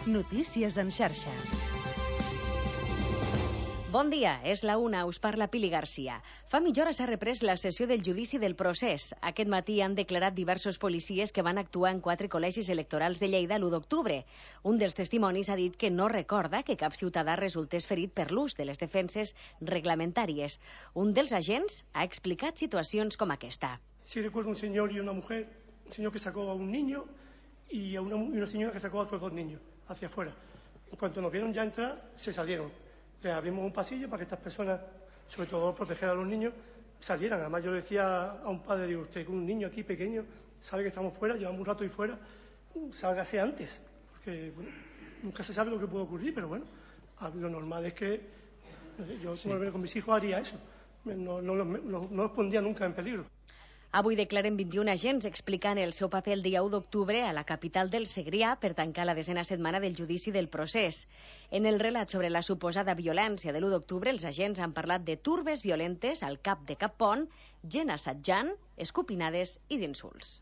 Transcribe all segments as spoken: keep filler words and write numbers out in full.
Notícies en xarxa. Bon dia, és la una, us parla Pili Garcia. Fa mitja hora s'ha reprès la sessió del judici del procés. Aquest matí han declarat diversos policies que van actuar en quatre col·legis electorals de Lleida l'u d'octubre. Un dels testimonis ha dit que no recorda que cap ciutadà resultés ferit per l'ús de les defenses reglamentàries. Un dels agents ha explicat situacions com aquesta. Sí recuerdo un señor y una mujer, un señor que sacó a un niño y a una, y una señora que sacó a otros dos niños hacia afuera. En cuanto nos vieron ya entrar, se salieron. Le abrimos un pasillo para que estas personas, sobre todo proteger a los niños, salieran. Además yo le decía a un padre, digo, usted con un niño aquí pequeño, sabe que estamos fuera, llevamos un rato ahí fuera, sálgase antes, porque bueno, nunca se sabe lo que puede ocurrir, pero bueno, lo normal es que yo sí. Con mis hijos haría eso, no, no, no, no, no los pondría nunca en peligro. Avui declaren vint-i-un agents explicant el seu paper el dia u d'octubre a la capital del Segrià per tancar la desena setmana del judici del procés. En el relat sobre la suposada violència de l'u d'octubre, els agents han parlat de turbes violentes al cap de cap pont, gent assetjant, escopinades i d'insults.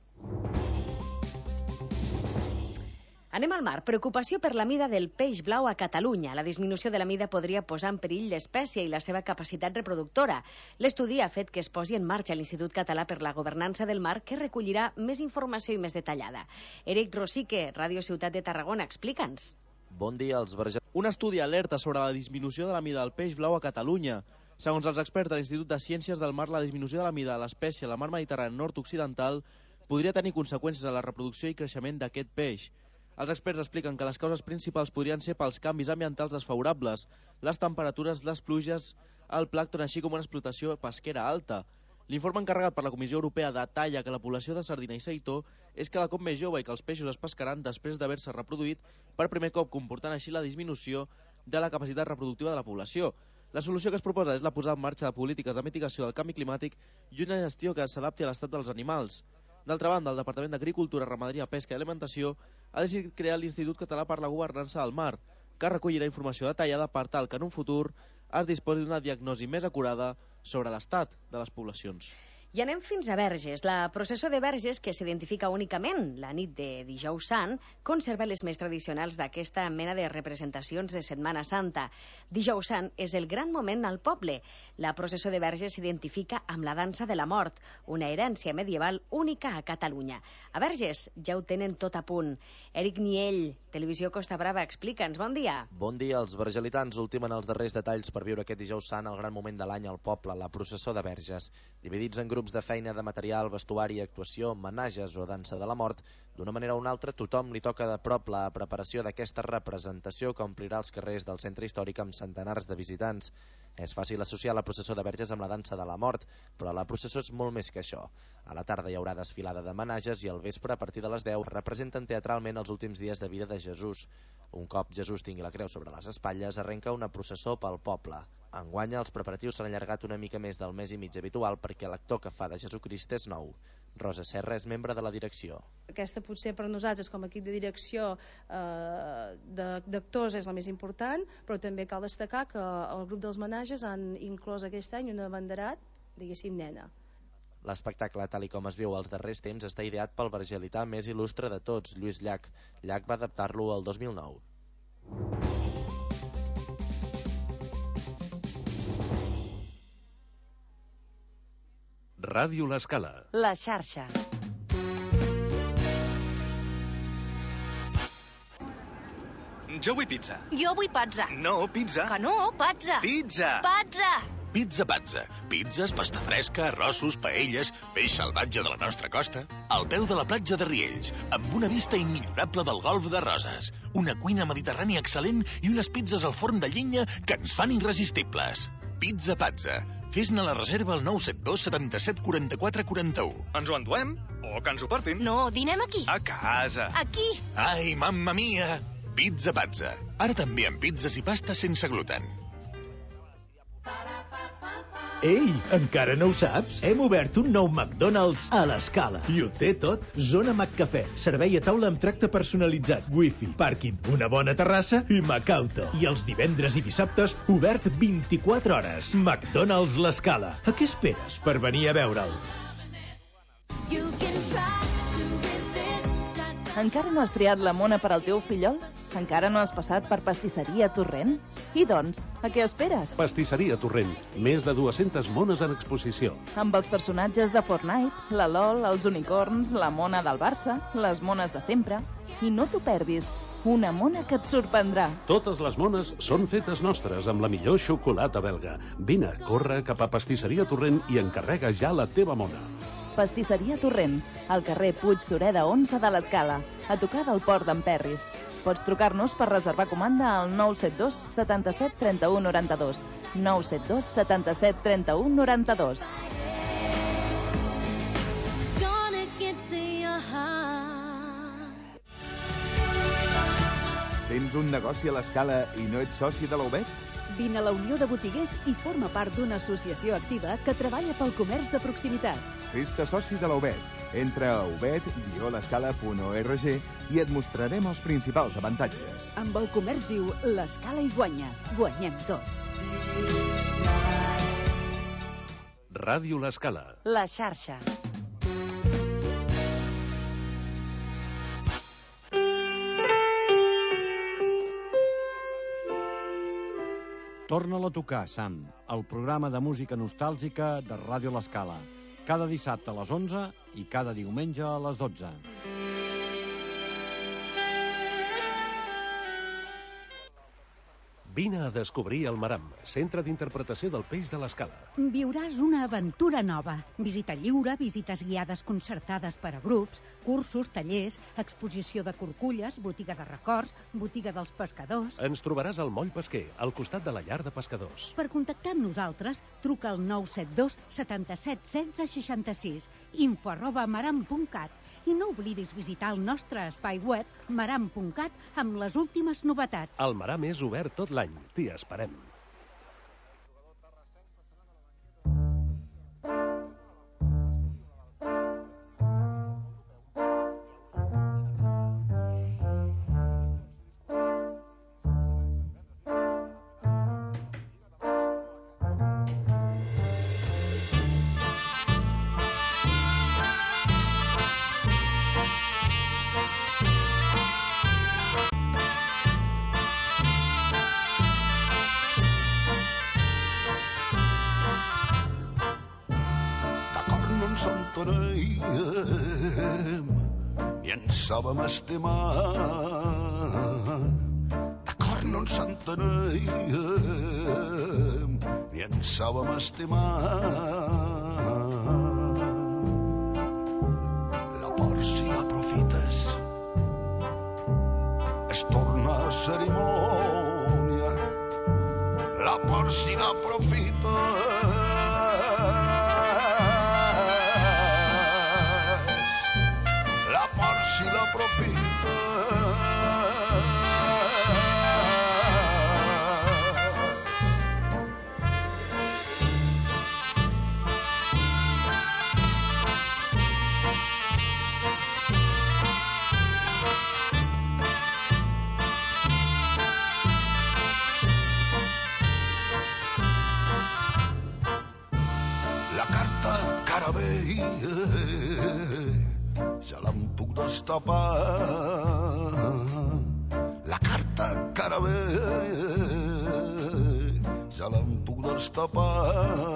Anem al mar. Preocupació per la mida del peix blau a Catalunya. La disminució de la mida podria posar en perill l'espècie i la seva capacitat reproductora. L'estudi ha fet que es posi en marxa l'Institut Català per la Governança del Mar, que recollirà més informació i més detallada. Eric Rosique, Ràdio Ciutat de Tarragona, explica'ns. Bon dia als verges. Un estudi alerta sobre la disminució de la mida del peix blau a Catalunya. Segons els experts de l'Institut de Ciències del Mar, la disminució de la mida de l'espècie a la mar Mediterrània nord-occidental podria tenir conseqüències a la reproducció i creixement d'aquest peix. Els experts expliquen que les causes principals podrien ser pels canvis ambientals desfavorables, les temperatures, les pluges, el plàncton, així com una explotació pesquera alta. L'informe encarregat per la Comissió Europea detalla que la població de sardina i seitó és cada cop més jove i que els peixos es pescaran després d'haver-se reproduït per primer cop, comportant així la disminució de la capacitat reproductiva de la població. La solució que es proposa és la posada en marxa de polítiques de mitigació del canvi climàtic i una gestió que s'adapti a l'estat dels animals. D'altra banda, el Departament d'Agricultura, Ramaderia, Pesca i Alimentació ha decidit crear l'Institut Català per la Governança del Mar, que recollirà informació detallada per tal que en un futur es disposi d'una diagnosi més acurada sobre l'estat de les poblacions. I anem fins a Verges. La processó de Verges, que s'identifica únicament la nit de Dijous Sant, conserva les més tradicionals d'aquesta mena de representacions de Setmana Santa. Dijous Sant és el gran moment al poble. La processó de Verges s'identifica amb la dansa de la mort, una herència medieval única a Catalunya. A Verges ja ho tenen tot a punt. Eric Niell, Televisió Costa Brava, explica'ns. Bon dia. Bon dia. Els vergelitans ultimen els darrers detalls per viure aquest Dijous Sant, el gran moment de l'any al poble, la processó de Verges. Dividits en grups de feina de material, vestuari, actuació, homenatges o dansa de la mort, d'una manera o una altra tothom li toca de prop la preparació d'aquesta representació que omplirà els carrers del centre històric amb centenars de visitants. És fàcil associar la processó de Verges amb la dansa de la mort, però la processó és molt més que això. A la tarda hi haurà desfilada d'homenatges i al vespre, a partir de les deu, representen teatralment els últims dies de vida de Jesús. Un cop Jesús tingui la creu sobre les espatlles, arrenca una processó pel poble. Enguany els preparatius s'han allargat una mica més del mes i mig habitual perquè l'actor que fa de Jesucrist és nou. Rosa Serra és membre de la direcció. Aquesta potser per nosaltres com a equip de direcció eh, d'actors és la més important, però també cal destacar que el grup dels homenatges han inclòs aquest any un abanderat, diguéssim, nena. L'espectacle, tal i com es viu als darrers temps, està ideat pel vergelità més il·lustre de tots, Lluís Llach. Llach va adaptar-lo el dos mil nou. Ràdio L'Escala. La xarxa. Jo vull pizza. Jo vull pizza. No, pizza. Que no, pizza. Pizza. Pizza. Pizza Pazza. Pizzas, pasta fresca, arrossos, paelles, peix salvatge de la nostra costa, al peu de la platja de Riells, amb una vista immillorable del golf de Roses, una cuina mediterrània excel·lent i unes pizzas al forn de llenya que ens fan irresistibles. Pizza Pazza. Fes-ne la reserva al nou set dos setanta-set quaranta-quatre quaranta-u. Ens ho enduem? O que ens ho portin? No, dinem aquí. A casa. Aquí. Ai, mamma mia! Pizza Pazza. Ara també amb pizzas i pastes sense gluten. Ei, encara no ho saps? Hem obert un nou McDonald's a l'Escala. I ho té tot. Zona McCafè, servei a taula amb tracte personalitzat, wifi, pàrquing, una bona terrassa i Macauto. I els divendres i dissabtes, obert vint-i-quatre hores. McDonald's l'Escala. A què esperes per venir a veure'l? Encara no has triat la mona per al teu fillol? Encara no has passat per Pastisseria Torrent? I doncs, a què esperes? Pastisseria Torrent. Més de dues-centes mones en exposició. Amb els personatges de Fortnite, la LOL, els unicorns, la mona del Barça, les mones de sempre. I no t'ho perdis, una mona que et sorprendrà. Totes les mones són fetes nostres, amb la millor xocolata belga. Vine, corre cap a Pastisseria Torrent i encarrega ja la teva mona. Pastisseria Torrent, al carrer Puig Sureda onze de l'Escala, a tocar del Port d'en Perris. Pots trucar-nos per reservar comanda al nou set dos setanta-set trenta-u noranta-dos. nou set dos setanta-set trenta-u noranta-dos. Tens un negoci a l'Escala i no ets soci de la U B E T? Vine a la Unió de Botiguers i forma part d'una associació activa que treballa pel comerç de proximitat. Fes-te soci de la U B E T. Entra a ubet guió l'escala punt org i et mostrarem els principals avantatges. Amb el comerç viu, l'Escala hi guanya. Guanyem tots. Ràdio l'Escala. La xarxa. Torna-la a tocar, Sam, el programa de música nostàlgica de Ràdio l'Escala. Cada dissabte a les onze i cada diumenge a les dotze. Vine a descobrir el Maram, centre d'interpretació del peix de l'Escala. Viuràs una aventura nova. Visita lliure, visites guiades concertades per a grups, cursos, tallers, exposició de corculles, botiga de records, botiga dels pescadors... Ens trobaràs al Moll Pesquer, al costat de la llar de pescadors. Per contactar amb nosaltres, truca al nou set dos setanta-set setze seixanta-sis, info arroba maram punt cat. I no oblidis visitar el nostre espai web maram punt cat amb les últimes novetats. El Maram és obert tot l'any. T'hi esperem. I ens sabem estimar. D'acord, no ens entenem i ens sabem estimar. La por si l'aprofites es torna cerimònia. La por si l'aprofites si l'aprofita. La carta cara veia ja l'en puc destapar. La carta cara ve, ja l'en puc destapar.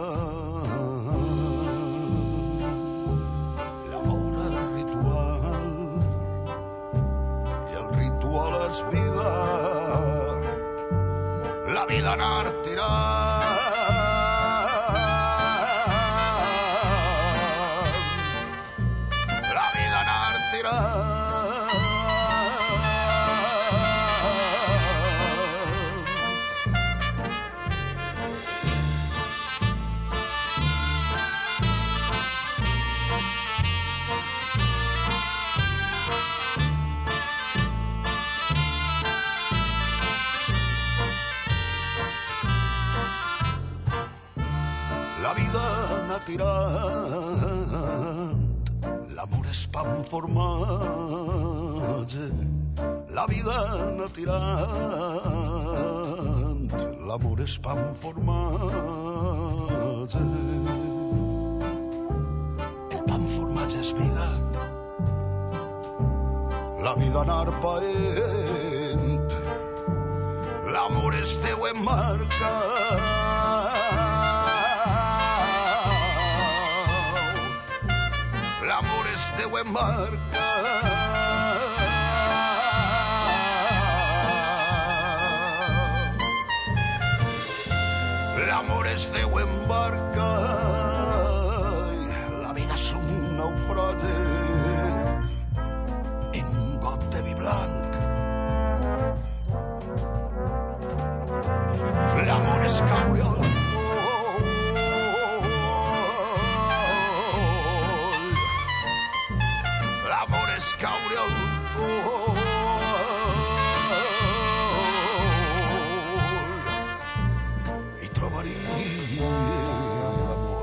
L'amor és ritual i el ritual és vida. La vida anar tirant. La vida n'ha tirant, l'amor és pa en formatge. La vida n'ha tirant, l'amor és pa en formatge. El pa en formatge és vida, la vida anar paent. és teu emmarca. L'amor és teu emmarca. L'amor és teu embarca. La vida és un naufragi en un got de vi blanc. L'amor és caure al poll. L'amor és caure al poll. I trobaria l'amor.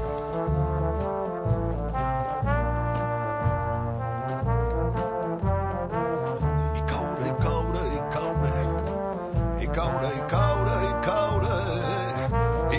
I caure, i caure, i caure. I caure, i caure, i caure. I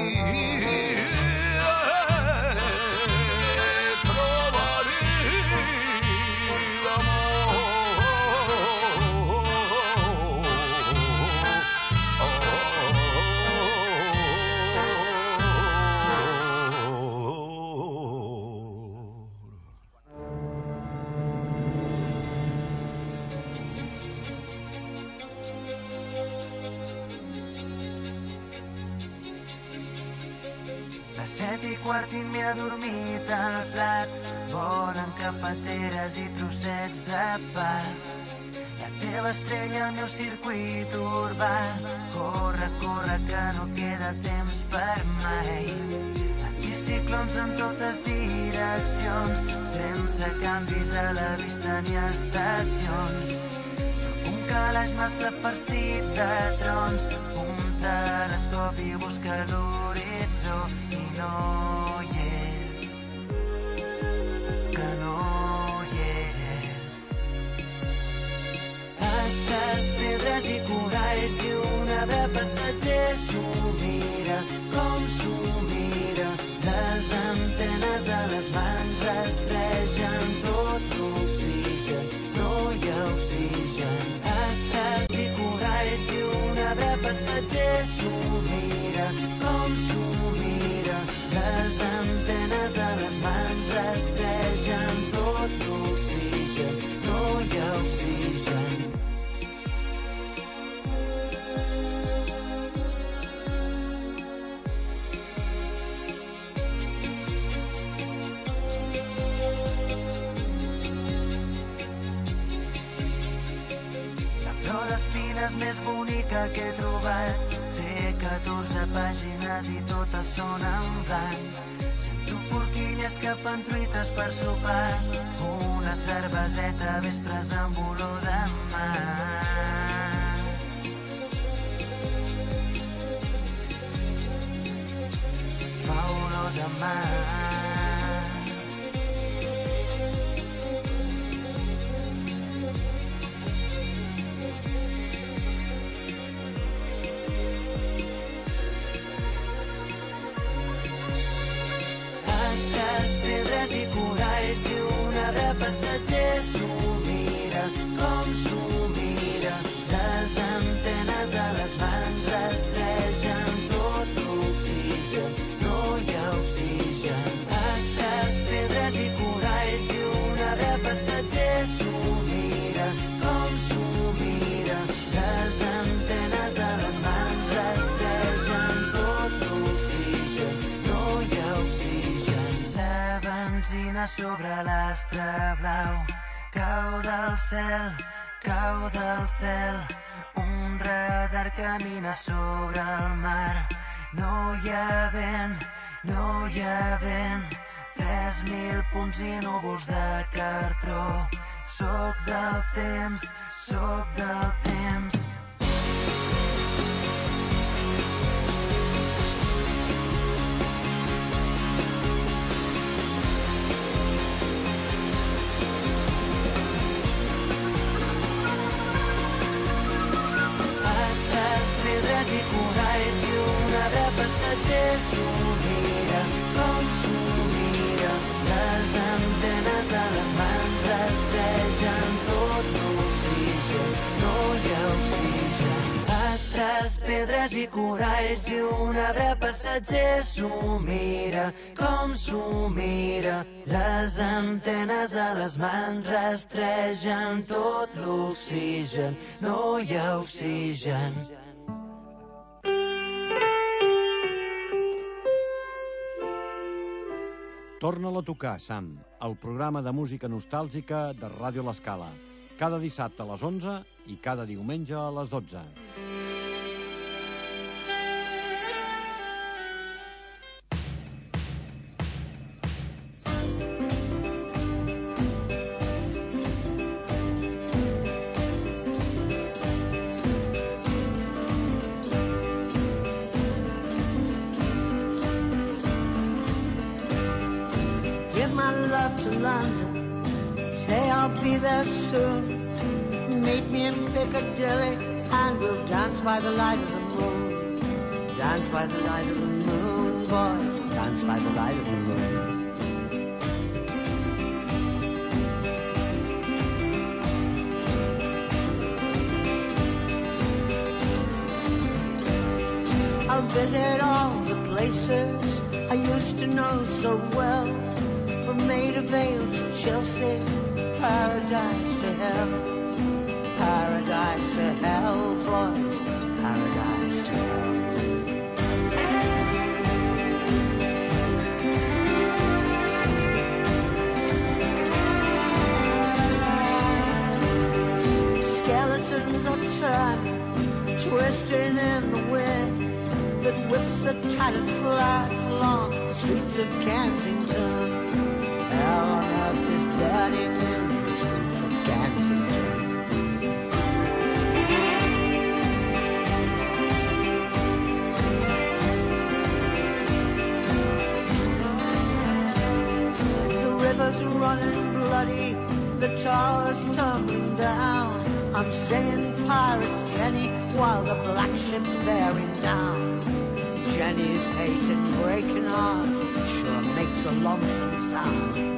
A set i quart i m'he adormit al plat. Volen cafeteres i trossets de pa. La teva estrella al meu circuit urbà. Corre, corre, que no queda temps per mai. Anticiclons en totes direccions, sense canvis a la vista ni estacions. Sóc un calaix massa farcit de trons, un telescopi busca l'horitzó i no hi és, que no hi és. Astres, pedres i coralls i un arbre passatger s'ho mira, com s'ho mira. Les antenes a les mans rastregen tot l'oxigen, no hi ha oxigen. Astres i coralls i un arbre passatger s'ho mira, com s'ho mira. Les antenes a les mans rastregen tot l'oxigen, no hi ha oxigen. L'espines més bonica que he trobat. Té catorze pàgines i totes són en blanc. Sento forquilles que fan truites per sopar. Una cerveseta a vespres amb olor de mar. Fa olor de mar. Pedres i coralls i un arbre passatger s'ho mira, com s'ho mira. Les antenes a les mans rastregen tot l'oxigen, no hi ha oxigen. Astres, pedres i coralls i un arbre passatger s'ho mira, com s'ho mira. Les antenes a les mans rastregen tot l'oxigen, no hi ha oxigen. Benzina sobre l'astre blau, cau del cel, cau del cel. Un radar camina sobre el mar. No hi ha vent, no hi ha vent. Tres mil punts i núvols de cartró. Soc del temps, soc del temps. Pedres i coralls i un arbre passatger s'ho mira, com s'ho mira. Les antenes a les mans rastregen tot l'oxigen, no hi ha oxigen. Astres, pedres onades i coralls i un arbre passatger s'ho mira, com s'ho mira. Les antenes a les mans rastregen tot l'oxigen, no hi ha oxigen. Torna-la a tocar, Sam, el programa de música nostàlgica de Ràdio L'Escala. Cada dissabte a les onze i cada diumenge a les dotze. Give my love to London, say I'll be there soon. Meet me in Piccadilly and we'll dance by the light of the moon. Dance by the light of the moon, boys, dance by the light of the moon. I'll visit all the places I used to know so well, from Maida Vale to Chelsea, paradise to hell. Paradise to hell, boys, paradise to hell. Skeletons are turning, twisting in the wind, that whips the tattered flags along the streets of Kensington. Hell on earth is burning in the streets of Kensington. Rivers running bloody, the towers tumbling down. I'm singing Pirate Jenny while the black ship's bearing down. Jenny's hate and breaking heart sure makes a lonesome sound.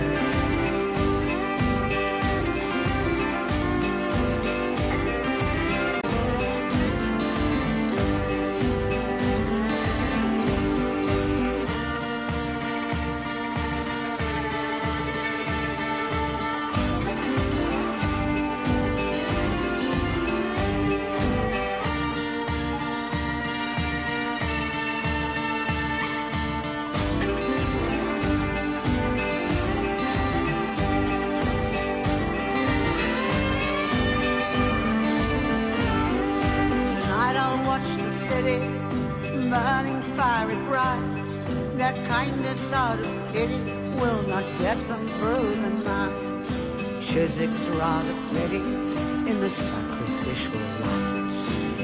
Burning fiery bright, their kindness out of pity will not get them through the night. Chiswick's rather pretty in the sacrificial light.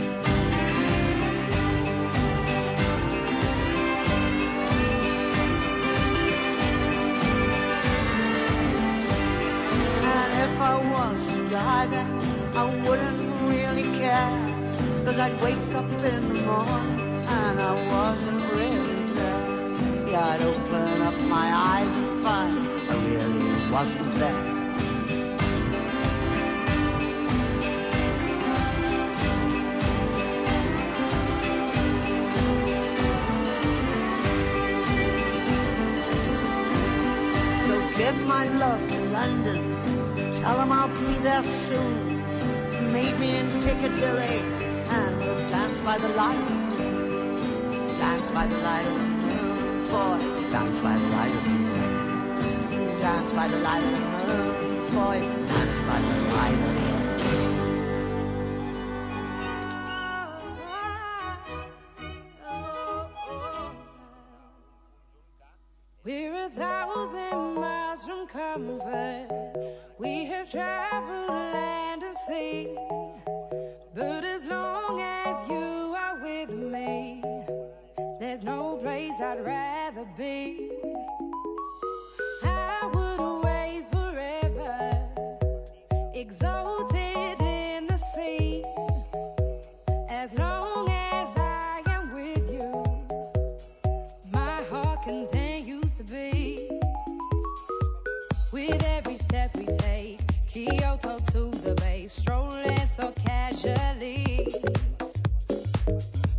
And if I was to die then, I wouldn't really care, 'cause I'd wake up in the morning and I wasn't really there. Yeah, I'd open up my eyes and find I really wasn't there. So give my love to London, tell them I'll be there soon. Meet me in Piccadilly and we'll dance by the light of the moon. Dance by the light of the moon, boy, dance by the light of the moon. Dance by the light of the moon, boy, dance by the light of the moon. We're a thousand miles from comfort. We have traveled land and sea. But as long as you are with me, there's no place I'd rather be. I would away forever, exalted in the sea. As long as I am with you, my heart continues to beat. With every step we take, Kyoto to the bay, strolling so casually.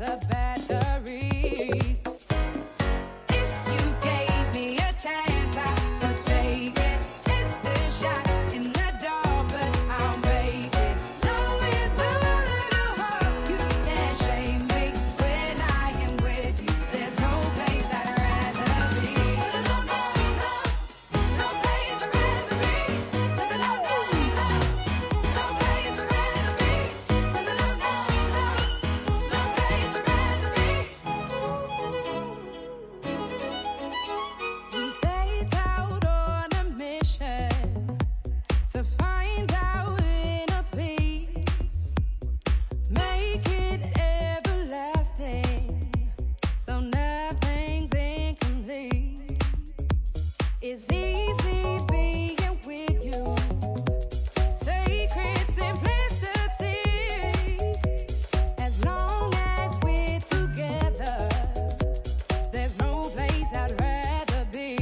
the batteries. If you gave me a chance, I would take it. It's a shot in the dark, but I'll make it. Knowing the little hope you can't shame me. When I am with you, there's no place I'd rather be. No, no, no, no place I'd rather be. No, no, no, no, no place I'd rather be. No, no, no, no, no place I'd rather be. We set out on a mission to find our inner peace, make it everlasting, so nothing's incomplete. It's easy being with you, sacred simplicity. As long as we're together, there's no place I'd rather be.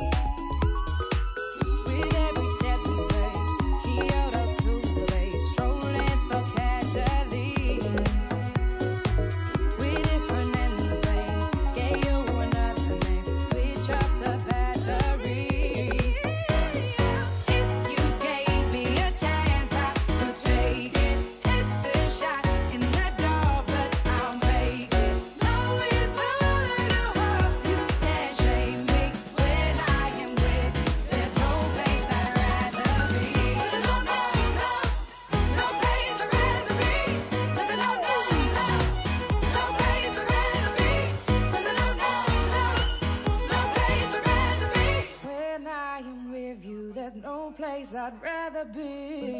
With every step we take, Kyoto to the bay, strolling so casually. We're different and the same, gave you another name, switch up the batteries. If you gave me a chance, I would take it. It's a shot in the dark, but I'll make it. Knowing the little hope you can't shame me. When I am with you, there's no place I'd rather be. No, no, no, no place I'd rather be. No, no, no, no, no place I'd rather be. No, no, no, no, no place I'd rather be. When I am with you, there's no place I'd rather be.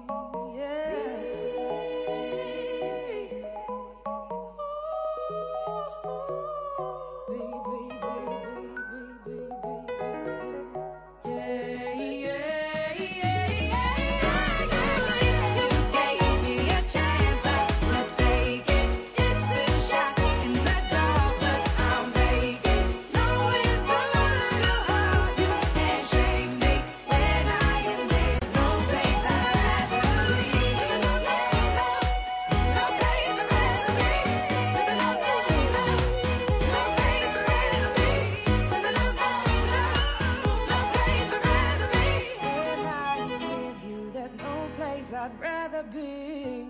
I'd rather be.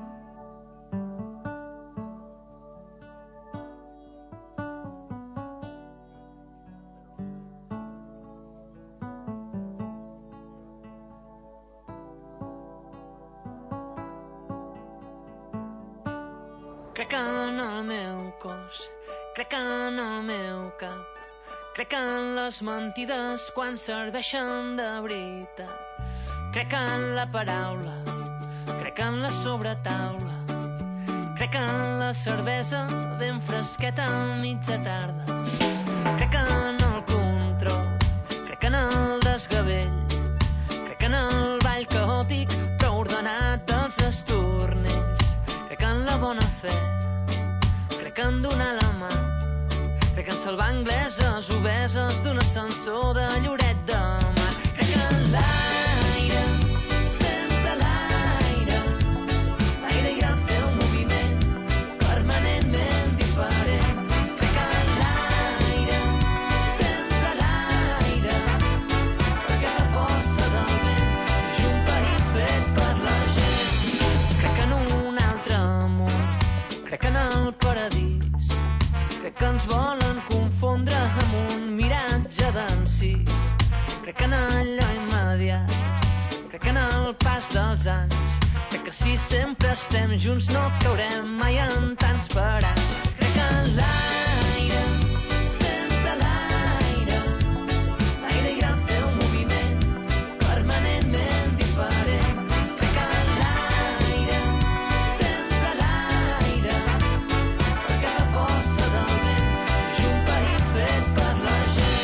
Crec en el meu cos, crec en el meu cap, crec en les mentides quan serveixen de veritat. Crec en la paraula, crec en la sobretaula, crec en la cervesa ben fresqueta a mitja tarda. Crec en el control, crec en el desgavell, crec en el ball caòtic però ordenat dels estornells. Crec en la bona fe, crec en donar la mà, crec en salvar angleses obeses d'un ascensor de Lloret de Mar. Crec en l'aire, sempre l'aire, l'aire i el seu moviment permanentment diferent. Crec en l'aire, sempre l'aire, perquè la força del vent és un país fet per la gent. Crec en un altre món, crec en el paradís, crec que ens volen confondre amb un miratge d'encís. Crec en allò immediat, crec en el pas dels anys, crec que si sempre estem junts no caurem mai en tants parats. Crec en l'aire, sempre l'aire, l'aire i el seu moviment permanentment diferent. Crec en l'aire, sempre l'aire, perquè la força del vent és un país fet per la gent.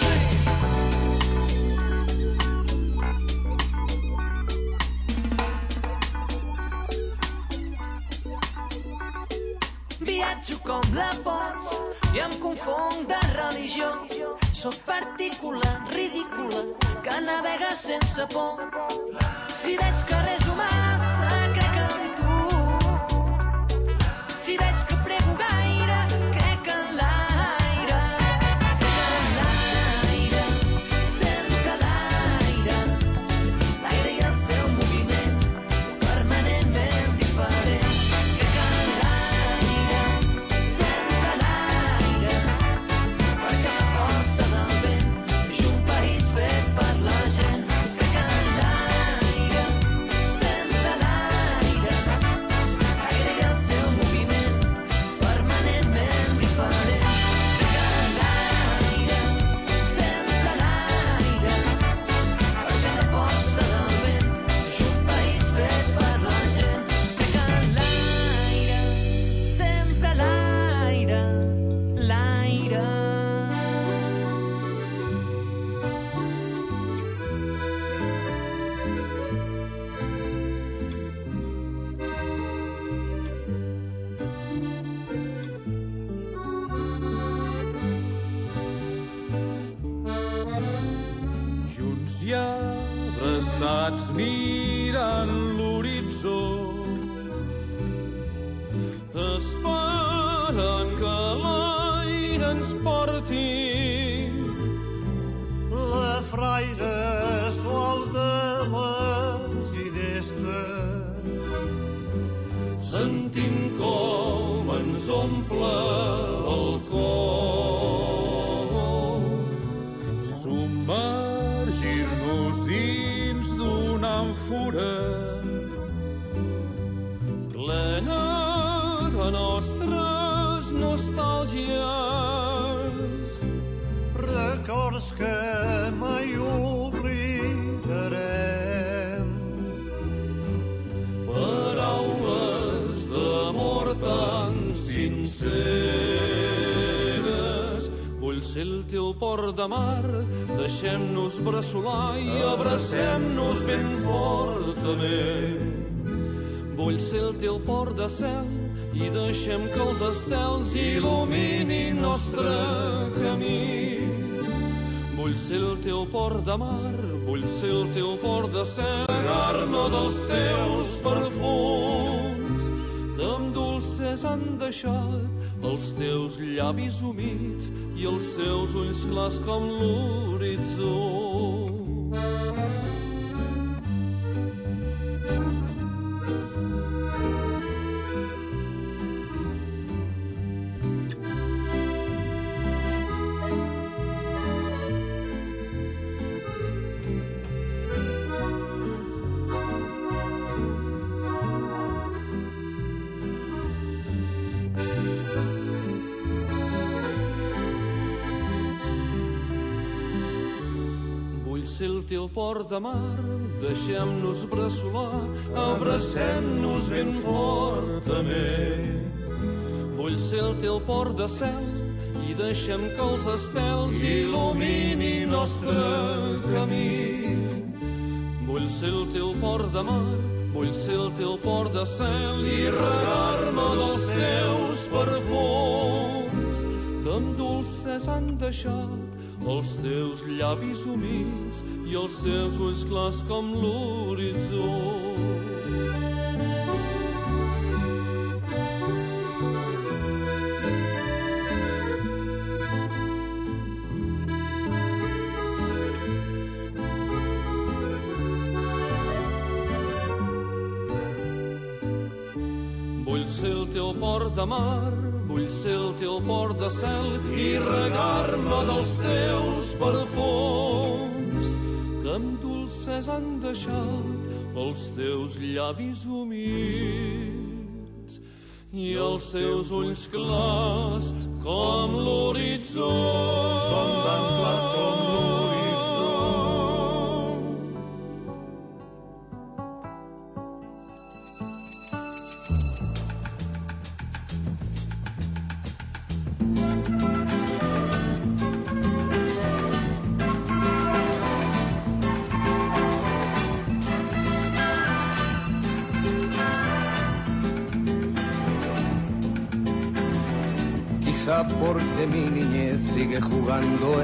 Viatjo com la pols i em confonc de religió. Soc partícula ridícula que navega sense por. Si veig que reso massa, crec en tu. Si veig que prego gaire, gats mirant l'horitzó, esperant que l'aire ens porti fraire suau de les idesques, sentint com ens omple el cor, submergir-nos dins d'una àmfora plena de nostres nostàlgies, records que mai oblidarem, paraules d'amor tan sinceres. Vull ser el teu port de mar, deixem-nos bressolar i abracem-nos ben fortament. Vull ser el teu port de cel i deixem que els estels il·luminin nostre camí. Vull ser el teu port de mar, vull ser el teu port de cel, regar-me dels teus perfums, que amb dolces han deixat els teus llavis humits i els teus ulls clars com l'horitzó. Ser el teu port de mar, deixem-nos bressolar, abracem-nos ben fortament. Vull ser el teu port de cel i deixem que els estels il·luminin nostre camí. Vull ser el teu port de mar, vull ser el teu port de cel i regar-me dels teus perfums, que amb dolces han deixat els teus llavis humits i els teus ulls clars com l'horitzó. Vull ser el teu port de mar, vull ser el teu port de cel i regar-me dels teus perfums, que amb dolces han deixat els teus llavis humits i els teus ulls clars com l'horitzó. Són tan clars com l'horitzó. Porque mi niñez sigue jugando